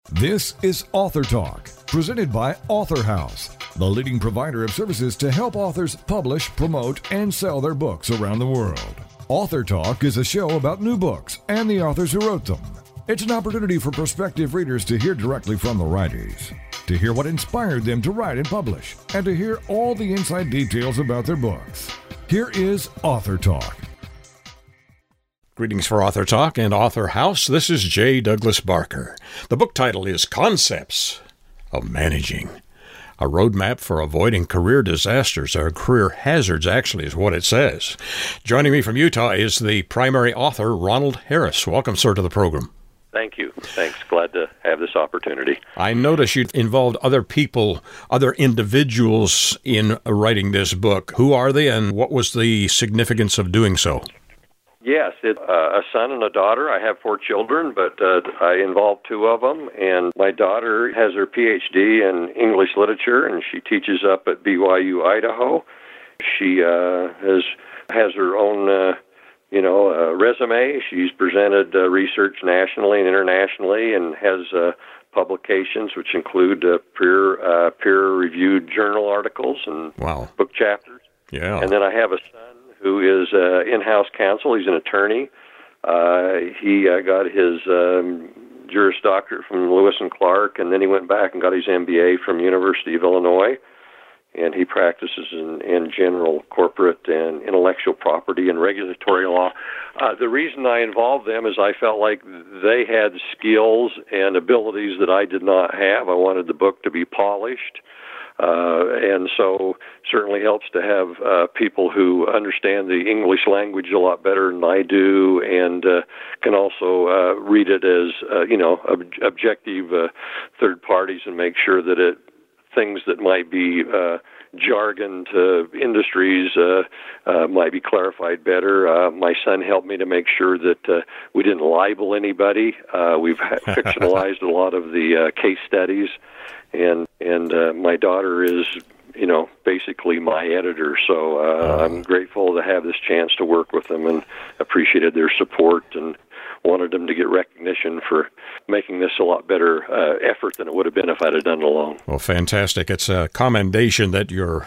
This is Author Talk, presented by Author House, the leading provider of services to help authors publish, promote, and sell their books around the world. Author Talk is a show about new books and the authors who wrote them. It's an opportunity for prospective readers to hear directly from the writers, to hear what inspired them to write and publish, and to hear all the inside details about their books. Here is Author Talk. Greetings for Author Talk and Author House. This is J. Douglas Barker. The book title is Concepts of Managing, a roadmap for avoiding career disasters, or career hazards, actually, is what it says. Joining me from Utah is the primary author, Ronald Harris. Welcome, sir, to the program. Thank you. Thanks. Glad to have this opportunity. I notice you involved other people, other individuals in writing this book. Who are they, and what was the significance of doing so? Yes, it's a son and a daughter. I have 4 children, but I involved 2 of them. And my daughter has her PhD in English literature, and she teaches up at BYU, Idaho. She has her own, resume. She's presented research nationally and internationally, and has publications which include peer-reviewed journal articles and book chapters. Yeah. And then I have a son who is in-house counsel. He's an attorney. He got his Juris Doctorate from Lewis and Clark, and then he went back and got his MBA from University of Illinois. And he practices in general corporate and intellectual property and regulatory law. The reason I involved them is I felt like they had skills and abilities that I did not have. I wanted the book to be polished. And so certainly helps to have people who understand the English language a lot better than I do, and can also read it as objective third parties, and make sure that things that might be jargon to industries might be clarified better. My son helped me to make sure that we didn't libel anybody. We've fictionalized a lot of the case studies, and my daughter is, basically my editor. So I'm grateful to have this chance to work with them, and appreciated their support, and wanted them to get recognition for making this a lot better effort than it would have been if I'd have done it alone. Well, fantastic. It's a commendation that your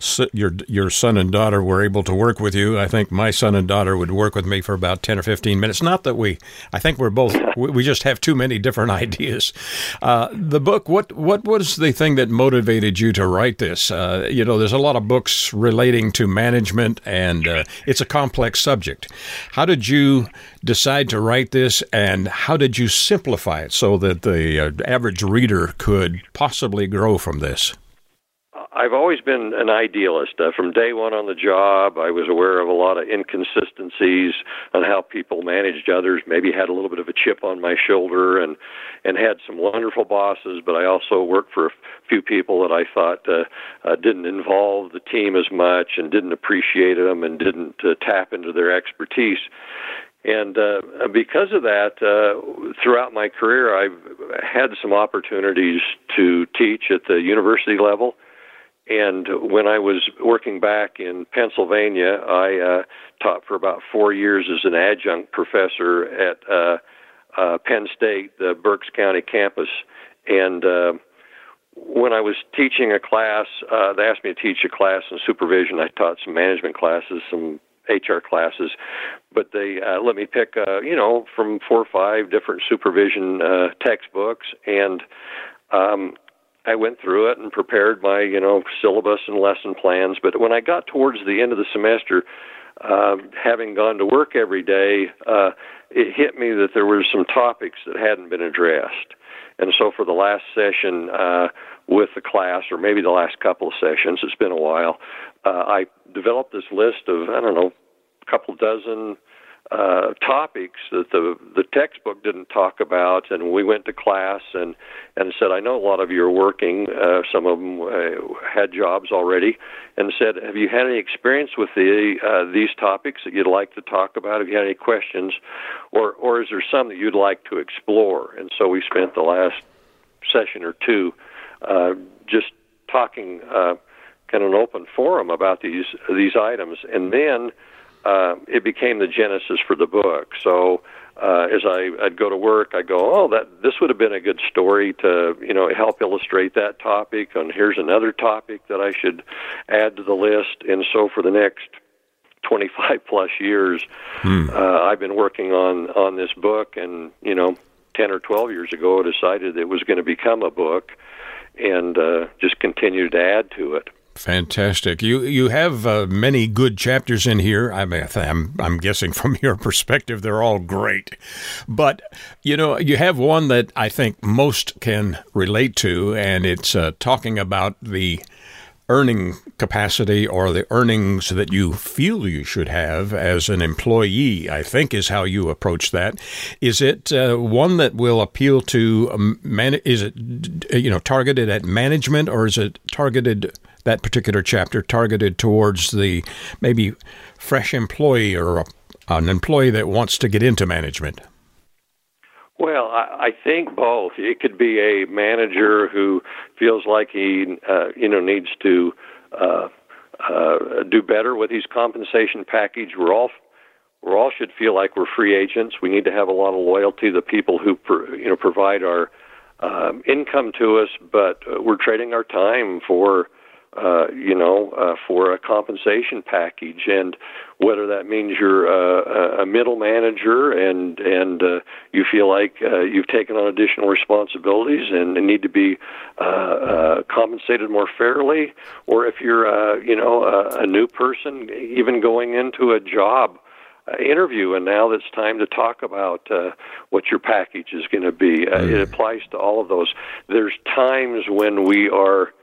son and daughter were able to work with you. I think my son and daughter would work with me for about 10 or 15 minutes. Not that I think we're both, we just have too many different ideas. The book, what was the thing that motivated you to write this? There's a lot of books relating to management, and it's a complex subject. How did you decide to write this, and how did you simplify it so that the average reader could possibly grow from this? I've always been an idealist. From day one on the job, I was aware of a lot of inconsistencies on how people managed others, maybe had a little bit of a chip on my shoulder, and had some wonderful bosses, but I also worked for a few people that I thought didn't involve the team as much, and didn't appreciate them, and didn't tap into their expertise. And because of that, throughout my career, I've had some opportunities to teach at the university level. And when I was working back in Pennsylvania, I taught for about 4 years as an adjunct professor at Penn State, the Berks County campus. And when I was teaching a class, they asked me to teach a class in supervision. I taught some management classes, some HR classes, but they let me pick, from 4 or 5 different supervision textbooks, and I went through it and prepared my, syllabus and lesson plans. But when I got towards the end of the semester, having gone to work every day, it hit me that there were some topics that hadn't been addressed. And so for the last session with the class, or maybe the last couple of sessions, it's been a while, I developed this list of, a couple dozen topics that the textbook didn't talk about, and we went to class and said, I know a lot of you are working, some of them had jobs already, and said, have you had any experience with these topics that you'd like to talk about? Have you had any questions, or is there some that you'd like to explore? And so we spent the last session or two just talking kind of an open forum about these items, and then it became the genesis for the book. So as I'd go to work, I'd go, oh, this would have been a good story to, help illustrate that topic, and here's another topic that I should add to the list. And so for the next 25 plus years, I've been working on this book, and 10 or 12 years ago I decided it was going to become a book, and just continued to add to it. Fantastic. You have many good chapters in here. I mean, I'm guessing from your perspective they're all great. But, you have one that I think most can relate to, and it's talking about the earning capacity or the earnings that you feel you should have as an employee, I think is how you approach that. Is it one that will appeal to, is it, targeted at management, or is it targeted, that particular chapter, targeted towards the maybe fresh employee or an employee that wants to get into management? Well, I think both. It could be a manager who feels like he, needs to do better with his compensation package. We all should feel like we're free agents. We need to have a lot of loyalty to the people who, provide our income to us. But we're trading our time for a compensation package, and whether that means you're a middle manager and you feel like you've taken on additional responsibilities and need to be compensated more fairly, or if you're a new person, even going into a job interview, and now it's time to talk about what your package is going to be. It applies to all of those. There's times when we are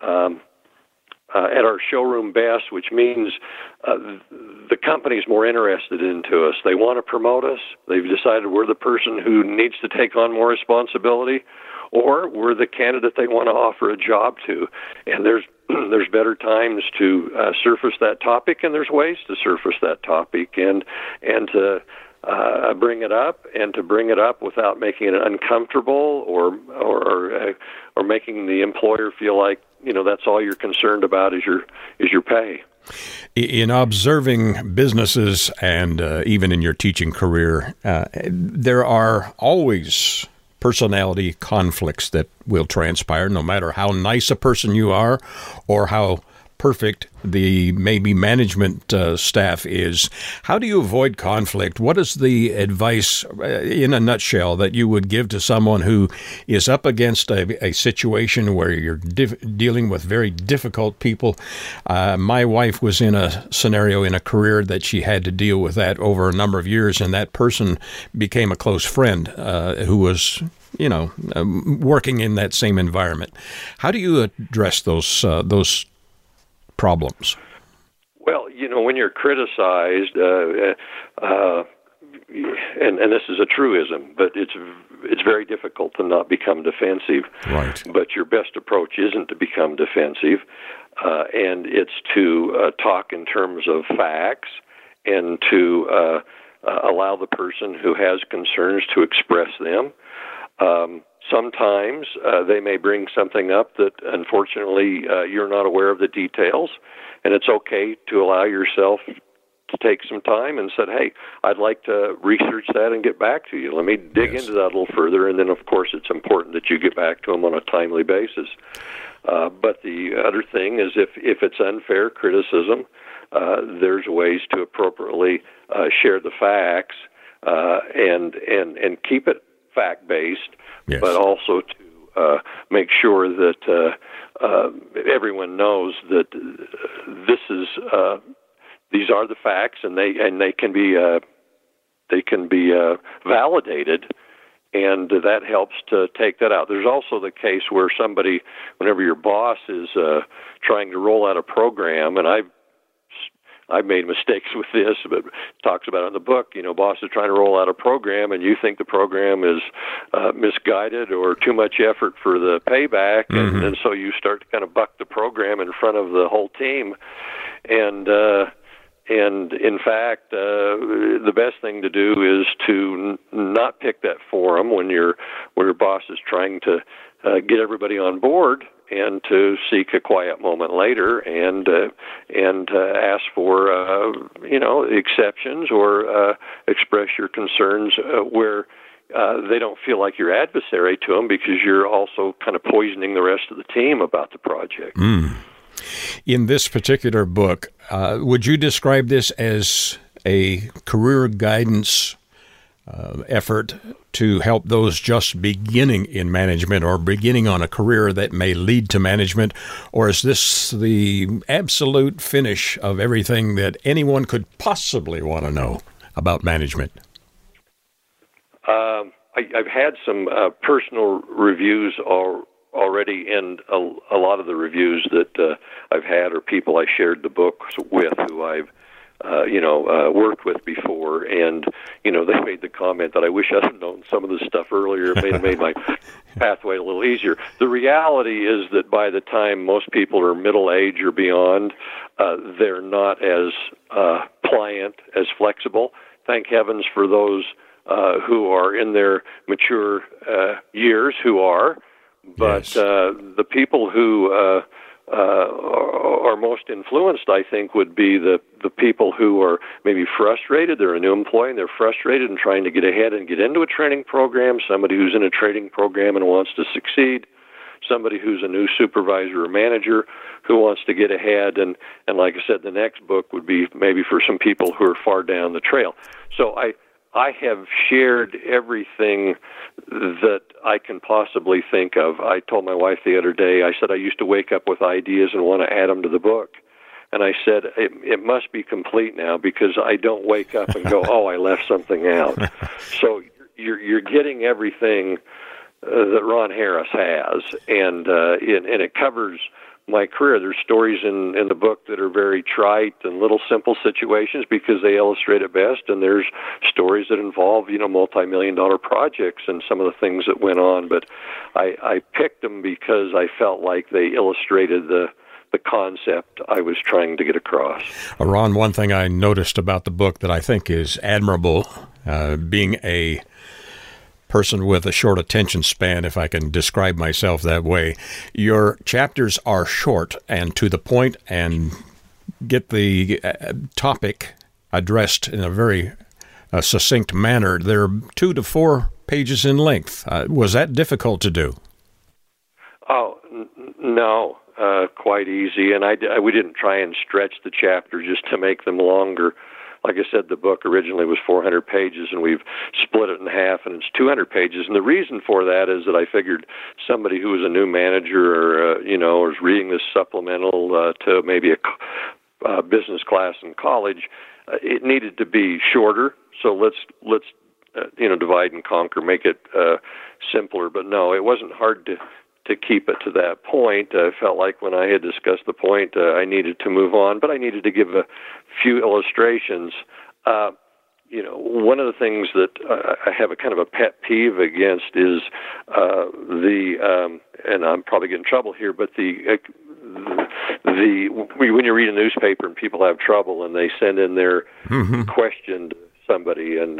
at our showroom best, which means the company's more interested into us. They want to promote us. They've decided we're the person who needs to take on more responsibility, or we're the candidate they want to offer a job to. And there's better times to surface that topic, and there's ways to surface that topic, and to bring it up, and to bring it up without making it uncomfortable or making the employer feel like that's all you're concerned about is your pay. In observing businesses and even in your teaching career, there are always personality conflicts that will transpire, no matter how nice a person you are or how perfect the maybe management staff is. How do you avoid conflict? What is the advice, in a nutshell, that you would give to someone who is up against a situation where you're dealing with very difficult people? My wife was in a scenario in a career that she had to deal with that over a number of years, and that person became a close friend who was working in that same environment. How do you address those problems? Well, when you're criticized, and this is a truism, but it's very difficult to not become defensive. Right. But your best approach isn't to become defensive, and it's to talk in terms of facts, and to allow the person who has concerns to express them. Sometimes they may bring something up that, unfortunately, you're not aware of the details, and it's okay to allow yourself to take some time and said, hey, I'd like to research that and get back to you. Let me dig into that a little further, and then, of course, it's important that you get back to them on a timely basis. But the other thing is if it's unfair criticism, there's ways to appropriately share the facts and keep it fact-based, yes, but also to make sure that everyone knows that these are the facts, and they can be validated, and that helps to take that out. There's also the case where whenever your boss is trying to roll out a program, and I've made mistakes with this, but talks about it in the book. Boss is trying to roll out a program, and you think the program is misguided or too much effort for the payback, and so you start to kind of buck the program in front of the whole team. And in fact, the best thing to do is to not pick that forum when your boss is trying to get everybody on board, and to seek a quiet moment later and ask for exceptions or express your concerns where they don't feel like you're adversary to them, because you're also kind of poisoning the rest of the team about the project. In this particular book, would you describe this as a career guidance effort to help those just beginning in management or beginning on a career that may lead to management? Or is this the absolute finish of everything that anyone could possibly want to know about management? I've had some personal reviews already, and a lot of the reviews that I've had are people I shared the books with who I've worked with before, and they made the comment that I wish I'd have known some of this stuff earlier. It may have made my pathway a little easier. The reality is that by the time most people are middle age or beyond, they're not as pliant, as flexible. Thank heavens for those who are in their mature years who are, but Yes. The people who are most influenced, I think, would be the people who are maybe frustrated. They're a new employee and they're frustrated and trying to get ahead and get into a training program, somebody who's in a training program and wants to succeed, somebody who's a new supervisor or manager who wants to get ahead, and like I said, the next book would be maybe for some people who are far down the trail. So I have shared everything that I can possibly think of. I told my wife the other day, I said I used to wake up with ideas and want to add them to the book. And I said, it must be complete now, because I don't wake up and go, oh, I left something out. So you're getting everything that Ron Harris has, and it covers my career. There's stories in the book that are very trite and little simple situations because they illustrate it best, and there's stories that involve multi-million-dollar projects and some of the things that went on. But I picked them because I felt like they illustrated the concept I was trying to get across. Ron, one thing I noticed about the book that I think is admirable, being a person with a short attention span, if I can describe myself that way, your chapters are short and to the point and get the topic addressed in a very succinct manner. They're 2 to 4 pages in length. Was that difficult to do? Oh, no, quite easy. And we didn't try and stretch the chapters just to make them longer. Like I said, the book originally was 400 pages, and we've split it in half, and it's 200 pages. And the reason for that is that I figured somebody who was a new manager or, was reading this supplemental to maybe a business class in college, it needed to be shorter. So let's divide and conquer, make it simpler. But no, it wasn't hard to keep it to that point. I felt like when I had discussed the point, I needed to move on, but I needed to give a few illustrations. One of the things that I have a kind of a pet peeve against is and I'm probably getting in trouble here, but when you read a newspaper and people have trouble and they send in their question to somebody and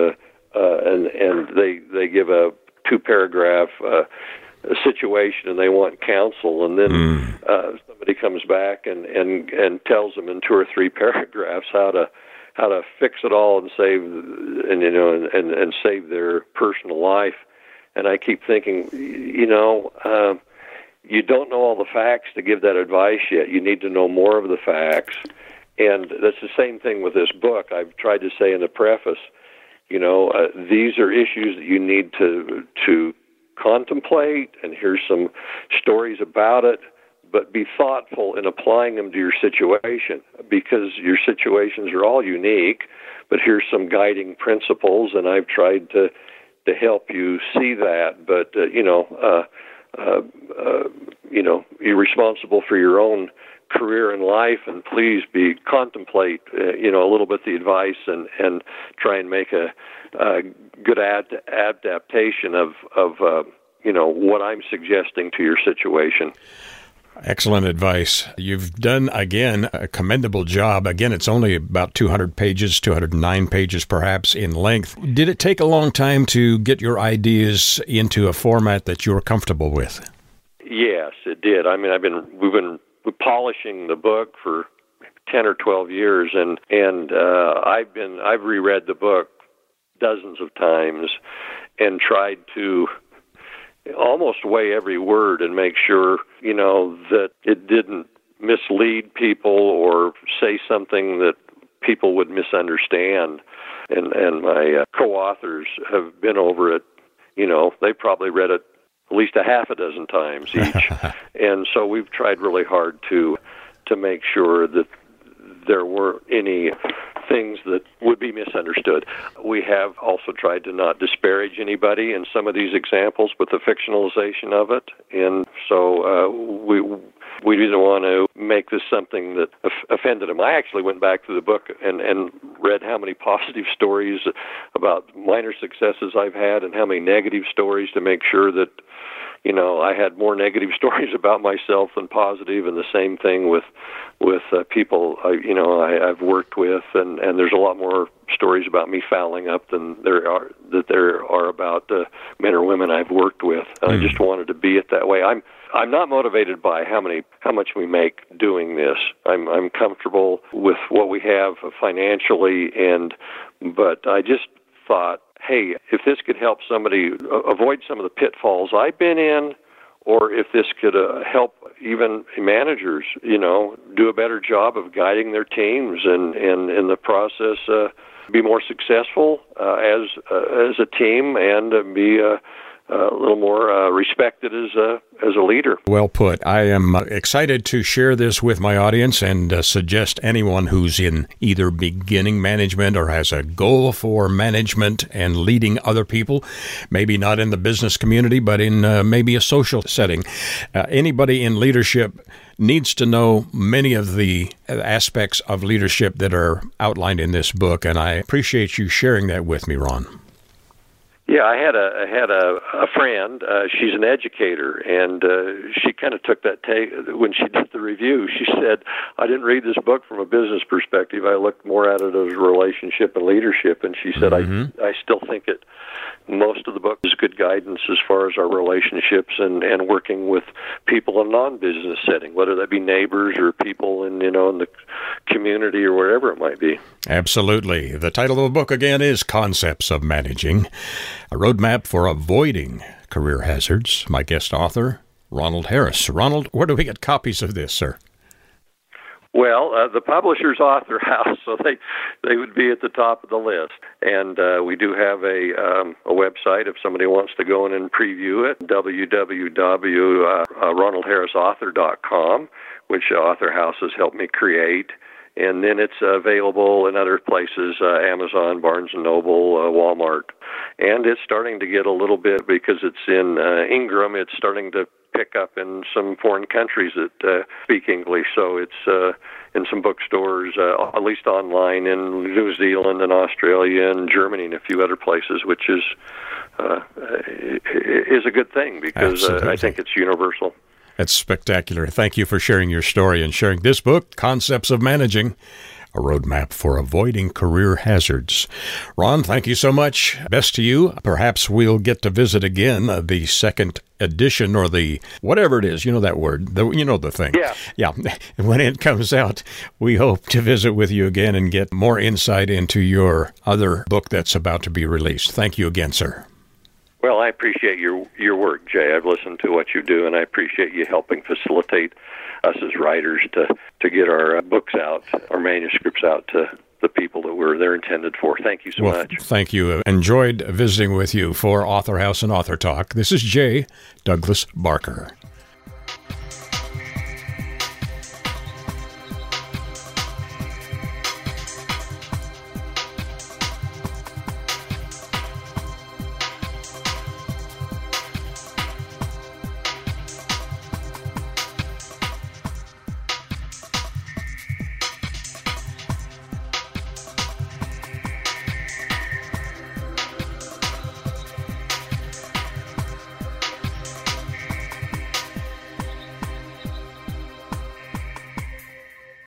they give a 2-paragraph a situation and they want counsel, and then somebody comes back and tells them in 2 or 3 paragraphs how to fix it all and save and save their personal life. And I keep thinking, you don't know all the facts to give that advice yet. You need to know more of the facts. And that's the same thing with this book. I've tried to say in the preface, these are issues that you need to contemplate, and here's some stories about it, but be thoughtful in applying them to your situation, because your situations are all unique, but here's some guiding principles, and I've tried to help you see that. But you're responsible for your own career and life, and please contemplate a little bit the advice and try and make a good adaptation of what I'm suggesting to your situation. Excellent advice. You've done, again, a commendable job. Again, it's only about 200 pages, 209 pages perhaps in length. Did it take a long time to get your ideas into a format that you're comfortable with? Yes, it did. I mean, we've been polishing the book for 10 or 12 years, and I've reread the book dozens of times and tried to almost weigh every word and make sure, that it didn't mislead people or say something that people would misunderstand. And my co-authors have been over it. They probably read it at least a half a dozen times each. And so we've tried really hard to make sure that there weren't any things that would be misunderstood. We have also tried to not disparage anybody in some of these examples with the fictionalization of it. And so we didn't want to make this something that offended them. I actually went back through the book and read how many positive stories about minor successes I've had and how many negative stories to make sure that, I had more negative stories about myself than positive, and the same thing with people I've worked with, and there's a lot more stories about me fouling up than there are about men or women I've worked with. And I just wanted to be it that way. I'm not motivated by how much we make doing this. I'm comfortable with what we have financially, but I just thought, hey, if this could help somebody avoid some of the pitfalls I've been in, or if this could help even managers, do a better job of guiding their teams and in the process be more successful as a team and be a little more respected as a leader. Well put. I am excited to share this with my audience and suggest anyone who's in either beginning management or has a goal for management and leading other people, maybe not in the business community, but in maybe a social setting. Anybody in leadership needs to know many of the aspects of leadership that are outlined in this book, and I appreciate you sharing that with me, Ron. Yeah, I had a friend. She's an educator, and she kind of took that take when she did the review. She said, "I didn't read this book from a business perspective. I looked more at it as relationship and leadership." And she said, "I still think most of the book is good guidance as far as our relationships and working with people in non-business setting, whether that be neighbors or people in in the community or wherever it might be." Absolutely. The title of the book again is Concepts of Managing, a roadmap for avoiding career hazards. My guest author, Ronald Harris. Ronald, where do we get copies of this, sir? Well, the publisher's Author House, so they would be at the top of the list. And we do have a website if somebody wants to go in and preview it, www.ronaldharrisauthor.com, which Author House has helped me create. And then it's available in other places, Amazon, Barnes & Noble, Walmart. And it's starting to get a little bit, because it's in Ingram, it's starting to pick up in some foreign countries that speak English. So it's in some bookstores, at least online, in New Zealand and Australia and Germany and a few other places, which is a good thing, because I think it's universal. That's spectacular. Thank you for sharing your story and sharing this book, Concepts of Managing, a roadmap for avoiding career hazards. Ron, thank you so much. Best to you. Perhaps we'll get to visit again the second edition, or the whatever it is. You know that word. The thing. Yeah. When it comes out, we hope to visit with you again and get more insight into your other book that's about to be released. Thank you again, sir. Well, I appreciate your work, Jay. I've listened to what you do, and I appreciate you helping facilitate us as writers to get our books out, our manuscripts out to the people that they're intended for. Thank you so much. Thank you. Enjoyed visiting with you for Author House and Author Talk. This is J. Douglas Barker.